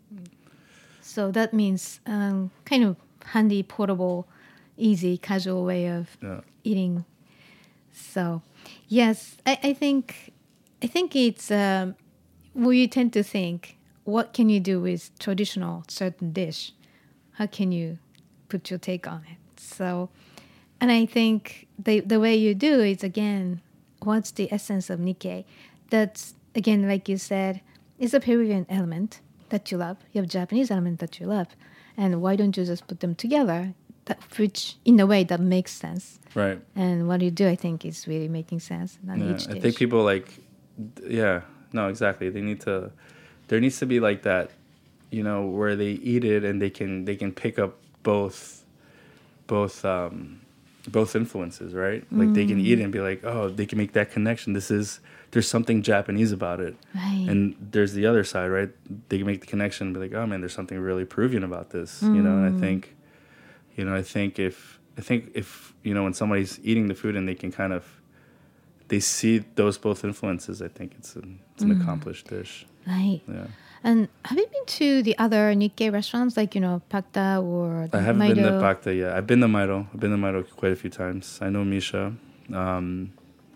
So that means um, kind of handy, portable, easy, casual way of yeah. eating. So, yes, I, I think I think it's um, we tend to think, what can you do with traditional certain dish? How can you put your take on it? So, and I think the the way you do is, again, what's the essence of Nikkei? That's, again, like you said, it's a Peruvian element that you love. You have Japanese element that you love. And why don't you just put them together, that, which in a way that makes sense. Right. And what you do, I think, is really making sense on yeah, each dish. I think people like, yeah, no, exactly. They need to, there needs to be like that, you know, where they eat it and they can they can pick up both, both, um, both influences, right? Like mm. they can eat it and be like, oh, they can make that connection. This is, there's something Japanese about it. Right. And there's the other side, right? They can make the connection and be like, oh man, there's something really Peruvian about this, mm. you know? And I think, you know, I think if, I think if, you know, when somebody's eating the food and they can kind of, they see those both influences, I think it's an, it's an mm. accomplished dish. Right. Yeah. And have you been to the other Nikkei restaurants, like, you know, Pakta or I haven't Maido? been to Pakta yet. I've been to Maido. I've been to Maido quite a few times. I know Misha. Um,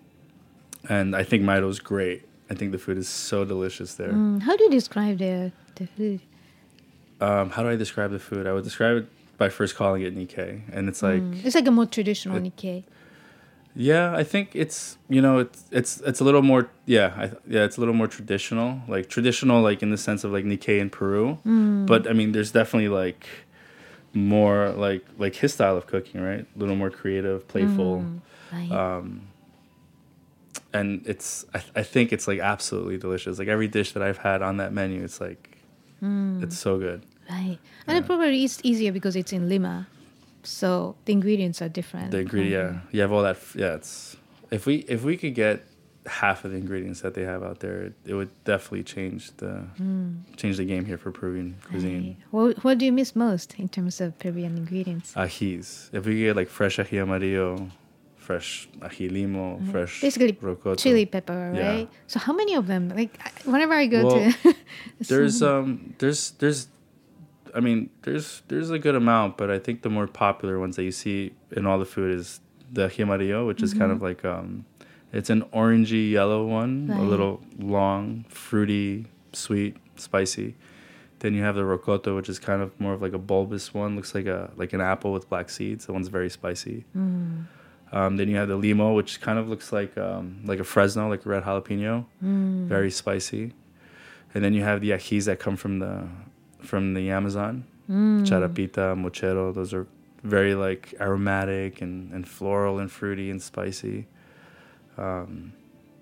and I think Maido's great. I think the food is so delicious there. Mm, how do you describe the, the food? Um, how do I describe the food? I would describe it by first calling it Nikkei. And it's like... Mm, it's like a more traditional it, Nikkei. Yeah, I think it's, you know, it's it's it's a little more, yeah, I, yeah, it's a little more traditional. Like, traditional, like, in the sense of, like, Nikkei in Peru. Mm. But, I mean, there's definitely, like, more, like, like his style of cooking, right? A little more creative, playful. Mm. Right. Um, and it's I, I think it's like absolutely delicious. Like every dish that I've had on that menu, it's like Mm. it's so good. Right. And it probably is easier because it's in Lima. So the ingredients are different. The ingredient, yeah, you have all that. f- Yeah, it's if we if we could get half of the ingredients that they have out there, it, it would definitely change the Mm. change the game here for Peruvian cuisine. What, what do you miss most in terms of Peruvian ingredients? Ajís. If we get like fresh ají amarillo, fresh ají limo, Right. fresh Basically rocoto. chili pepper, Yeah. right? So how many of them? Like I- whenever I go Well, to there's um there's there's I mean there's there's a good amount, but I think the more popular ones that you see in all the food is the ají amarillo, which is kind Mhm. of like um it's an orangey yellow one, a Right. little long, fruity, sweet, spicy. Then you have the rocoto, which is kind of more of like a bulbous one, looks like a like an apple with black seeds. That one's very spicy. Mm. Um, then you have the limo, which kind of looks like um, like a Fresno, like a red jalapeno, Mm. very spicy. And then you have the ajís that come from the from the Amazon, Mm. charapita, mochero. Those are very like aromatic and, and floral and fruity and spicy. Um,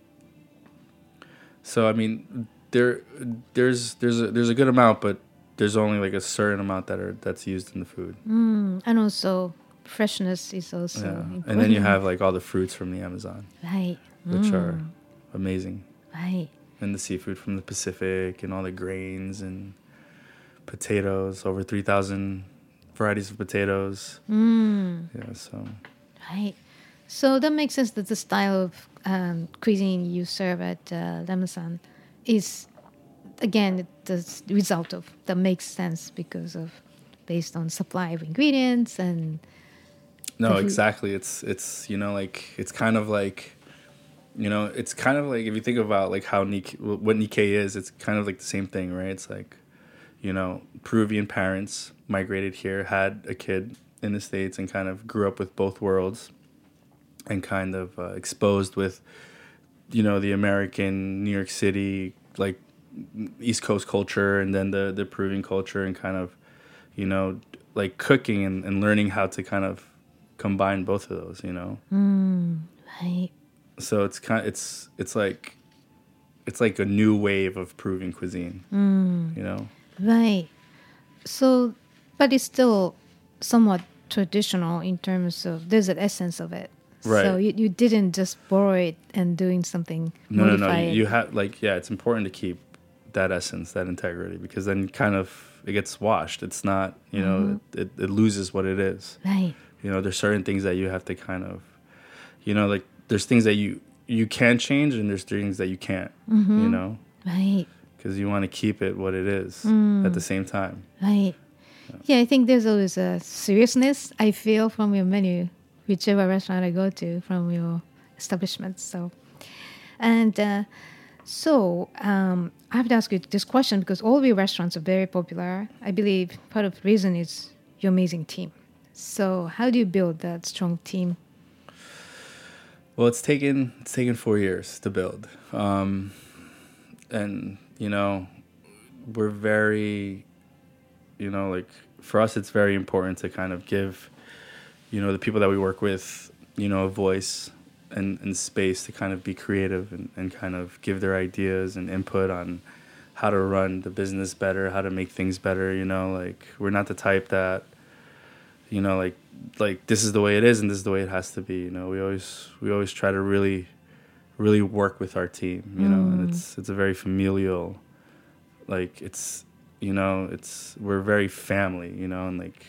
so I mean, there there's there's a there's a good amount, but there's only like a certain amount that are that's used in the food. Mm. And also freshness is also Yeah. important. And then you have like all the fruits from the Amazon, Right. which are Mm. amazing. Right. And the seafood from the Pacific and all the grains and potatoes, over three thousand varieties of potatoes. Mm. Yeah, so Right. So that makes sense that the style of um, cuisine you serve at uh, Lemasan is, again, the s- result of that makes sense because of based on supply of ingredients and. no, the food. exactly. It's it's you know like it's kind of like you know it's kind of like if you think about like how Nikkei, what Nikkei is, it's kind of like the same thing, right? It's like you know Peruvian parents migrated here, had a kid in the States, and kind of grew up with both worlds, and kind of uh, exposed with you know the American New York City like East Coast culture, and then the the Peruvian culture, and kind of you know like cooking and, and learning how to kind of combine both of those, you know. Mm, right. So it's kind it's it's like it's like a new wave of Peruvian cuisine, Mm. you know. Right. So, but it's still somewhat traditional in terms of there's an essence of it. Right. So you, you didn't just borrow it and doing something. No, no, modify no. You, it. you have like yeah, it's important to keep that essence, that integrity, because then kind of it gets washed. It's not you know Mhm. it, it, it loses what it is. Right. You know, there's certain things that you have to kind of, you know, like there's things that you you can change, and there's things that you can't. Mhm. You know. Right. Because you want to keep it what it is Mm. at the same time. Right. Yeah, I think there's always a seriousness I feel from your menu, whichever restaurant I go to, from your establishment. So, and uh, so um, I have to ask you this question because all of your restaurants are very popular. I believe part of the reason is your amazing team. So, how do you build that strong team? Well, it's taken it's taken four years to build, um, and you know, we're very, you know, like for us, it's very important to kind of give, you know, the people that we work with, you know, a voice and, and space to kind of be creative and, and kind of give their ideas and input on how to run the business better, how to make things better. You know, like we're not the type that, you know, like like this is the way it is and this is the way it has to be. You know, we always we always try to really, really work with our team. You know, and Mm. it's it's a very familial, like it's you know it's we're very family. You know, and like,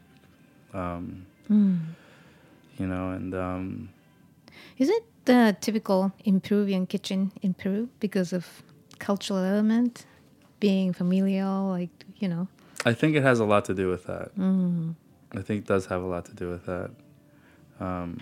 um, Mm. you know, and um, Is it the typical in Peruvian kitchen in Peru because of cultural element, being familial, like, you know? I think it has a lot to do with that. Mm. I think it does have a lot to do with that. Um,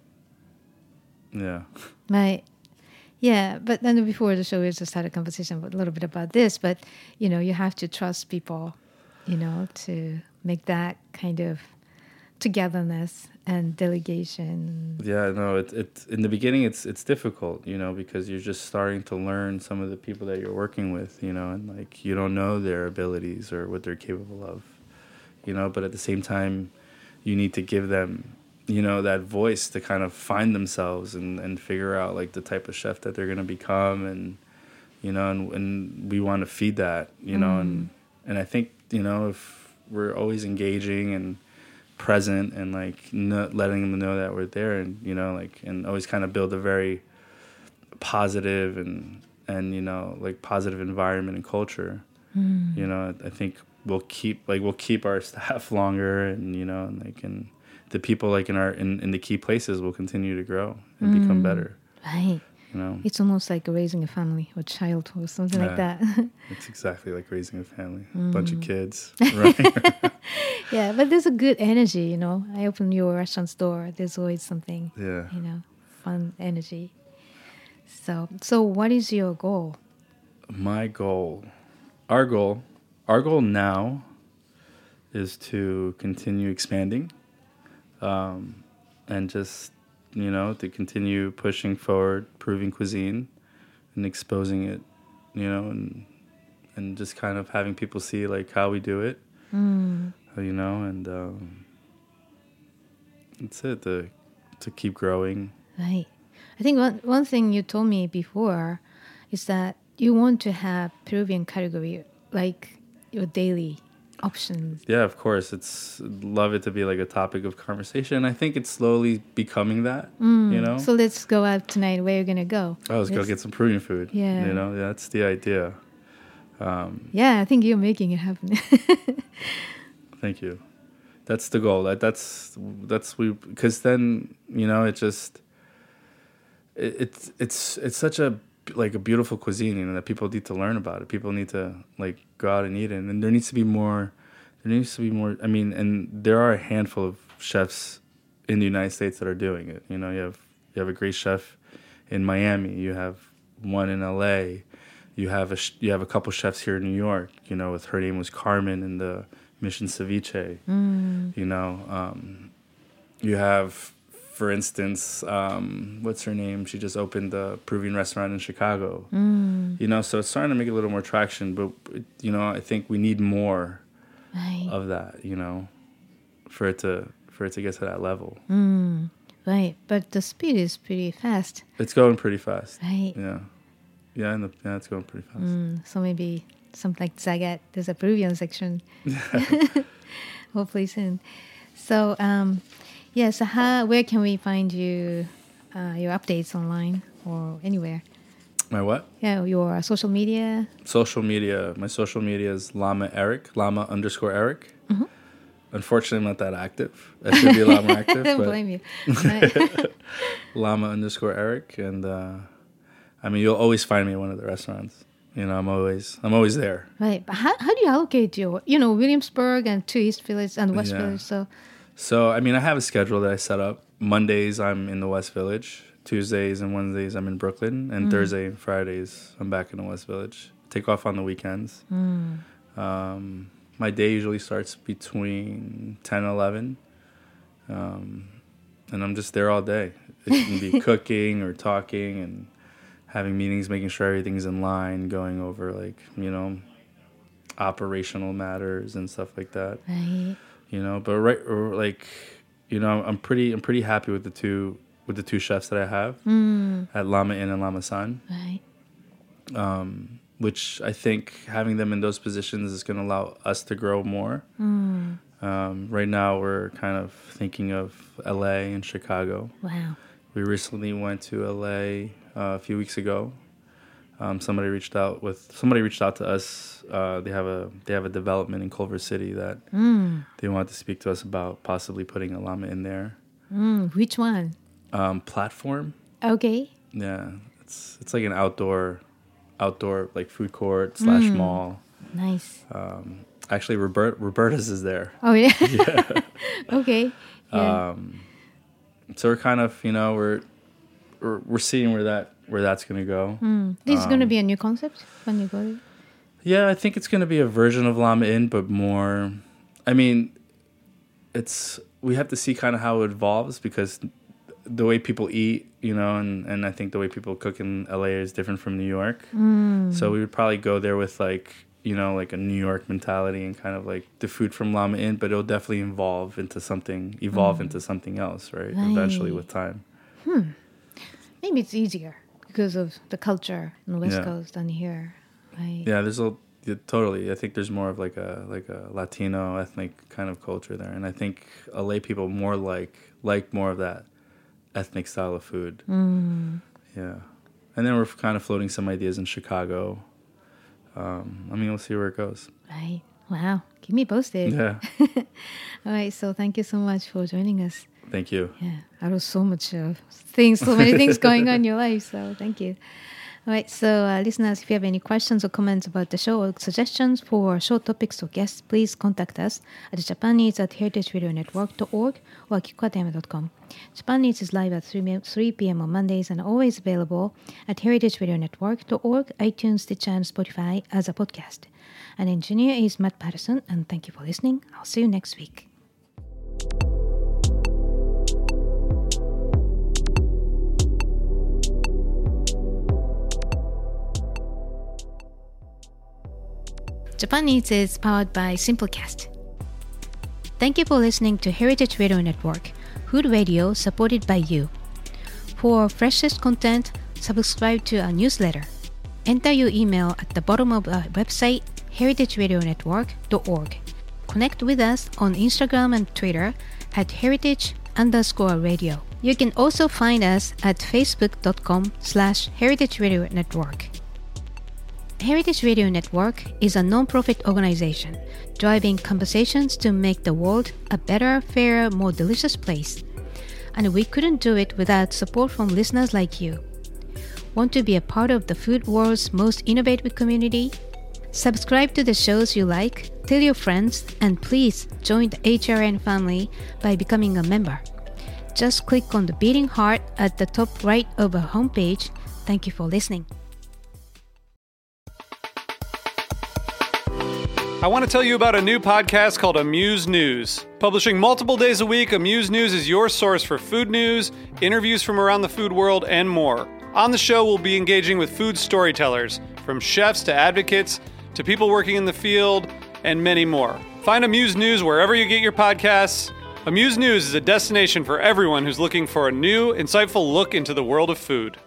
yeah. Right. Yeah, but then before the show, we just had a conversation a little bit about this, but, you know, you have to trust people, you know, to make that kind of togetherness and delegation. Yeah, no, it it in the beginning it's it's difficult, you know, because you're just starting to learn some of the people that you're working with, you know, and like you don't know their abilities or what they're capable of, you know, but at the same time, you need to give them you know, that voice to kind of find themselves and, and figure out like the type of chef that they're going to become. And, you know, and, and we want to feed that, you know, mm. and, and I think, you know, if we're always engaging and present and like not letting them know that we're there and, you know, like, and always kind of build a very positive and, and, you know, like positive environment and culture, mm. you know, I think we'll keep, like, we'll keep our staff longer and, you know, and like, and the people like in our, in, in the key places will continue to grow and mm. become better. Right. You know, it's almost like raising a family or child or something yeah, like that. It's exactly like raising a family, a mm. bunch of kids. Right? Yeah, but there's a good energy, you know. I open your restaurant's door. There's always something, yeah. you know, fun energy. So, so what is your goal? My goal, our goal, our goal now is to continue expanding, um, and just, you know, to continue pushing forward, proving cuisine and exposing it, you know, and and just kind of having people see like how we do it, mm. you know, and um, that's it, to, to keep growing. Right. I think one, one thing you told me before is that you want to have Peruvian category like your daily options. Yeah, of course. It's love it to be like a topic of conversation. I think it's slowly becoming that, mm. you know? So let's go out tonight. Where are you going to go? Oh, let's, let's go get some Peruvian food. Yeah. You know, yeah, that's the idea. Um, yeah, I think you're making it happen. Thank you. That's the goal. That That's, that's we, because then, you know, it just, it, it's, it's, it's such a, like a beautiful cuisine, you know, that people need to learn about it. People need to like go out and eat it, and there needs to be more. There needs to be more. I mean, and there are a handful of chefs in the United States that are doing it. You know, you have you have a great chef in Miami. You have one in L A. You have a you have a couple chefs here in New York. You know, with her name was Carmen in the Mission Ceviche. Mm. You know, um, you have. For instance, um, what's her name? She just opened a Peruvian restaurant in Chicago. Mm. You know, so it's starting to make a little more traction. But, you know, I think we need more right. of that, you know, for it to for it to get to that level. Mm. Right. But the speed is pretty fast. It's going pretty fast. Right. Yeah. Yeah, and the, yeah it's going pretty fast. Mm. So maybe something like Zagat, there's a Peruvian section. Hopefully soon. So, um... yeah, so how, where can we find you, uh, your updates online or anywhere? My what? Yeah, your social media. Social media. My social media is Llama Eric, Llama underscore Eric. Mm-hmm. Unfortunately, I'm not that active. I should be a lot more active. Don't blame you. Llama underscore Eric. And, uh, I mean, you'll always find me at one of the restaurants. You know, I'm always I'm always there. Right. But how, how do you allocate your, you know, Williamsburg and two East Village and West yeah. Village, so... So, I mean, I have a schedule that I set up. Mondays, I'm in the West Village. Tuesdays and Wednesdays, I'm in Brooklyn. And mm. Thursday and Fridays, I'm back in the West Village. Take off on the weekends. Mm. Um, my day usually starts between ten and eleven. Um, and I'm just there all day. It can be cooking or talking and having meetings, making sure everything's in line, going over, like, you know, operational matters and stuff like that. Right. You know, but right, or like, you know, I'm pretty, I'm pretty happy with the two, with the two chefs that I have mm. at Llama Inn and Llama San. Right. Um, which I think having them in those positions is going to allow us to grow more. Mm. Um, right now, we're kind of thinking of L A and Chicago. Wow. We recently went to L A uh, a few weeks ago. Um, somebody reached out with somebody reached out to us. Uh, they have a they have a development in Culver City that mm. they wanted to speak to us about possibly putting a llama in there. Mm, which one? Um, platform. Okay. Yeah, it's it's like an outdoor, outdoor like food court slash mm. mall. Nice. Um, actually, Robert Roberta's is there. Oh yeah. Yeah. Okay. Yeah. Um, so we're kind of you know we're we're, we're seeing where that. where that's going to go. Mm. This um, is going to be a new concept when you go there? Yeah, I think it's going to be a version of Llama Inn, but more... I mean, it's we have to see kind of how it evolves because the way people eat, you know, and, and I think the way people cook in L A is different from New York. Mm. So we would probably go there with, like, you know, like a New York mentality and kind of like the food from Llama Inn, but it'll definitely evolve into something, evolve mm. into something else, right? right? Eventually with time. Hmm. Maybe it's easier because of the culture in the West Yeah. Coast than here, right? Yeah, there's a yeah, totally. I think there's more of like a like a Latino ethnic kind of culture there, and I think L A people more like like more of that ethnic style of food. Mm. Yeah, and then we're kind of floating some ideas in Chicago. Um, I mean, we'll see where it goes. Right. Wow. Keep me posted. Yeah. All right. So thank you so much for joining us. Thank you. Yeah. I was so much uh, things, so many things going on in your life. So thank you. All right. So uh, listeners, if you have any questions or comments about the show or suggestions for show topics or guests, please contact us at japaneats at heritage radio network dot org or kikokatayama dot com. Japaneats is live at three p.m. on Mondays and always available at heritage radio network dot org, iTunes, Stitcher, and Spotify as a podcast. An engineer is Matt Patterson, and thank you for listening. I'll see you next week. Japan Eats is powered by Simplecast. Thank you for listening to Heritage Radio Network, food radio supported by you. For freshest content, subscribe to our newsletter. Enter your email at the bottom of our website, heritage radio network dot org. Connect with us on Instagram and Twitter at heritage underscore radio. You can also find us at facebook.com slash heritage radio network. Heritage Radio Network is a non-profit organization driving conversations to make the world a better, fairer, more delicious place. And we couldn't do it without support from listeners like you. Want to be a part of the food world's most innovative community? Subscribe to the shows you like, tell your friends, and please join the H R N family by becoming a member. Just click on the beating heart at the top right of our homepage. Thank you for listening. I want to tell you about a new podcast called Amuse News. Publishing multiple days a week, Amuse News is your source for food news, interviews from around the food world, and more. On the show, we'll be engaging with food storytellers, from chefs to advocates to people working in the field, and many more. Find Amuse News wherever you get your podcasts. Amuse News is a destination for everyone who's looking for a new, insightful look into the world of food.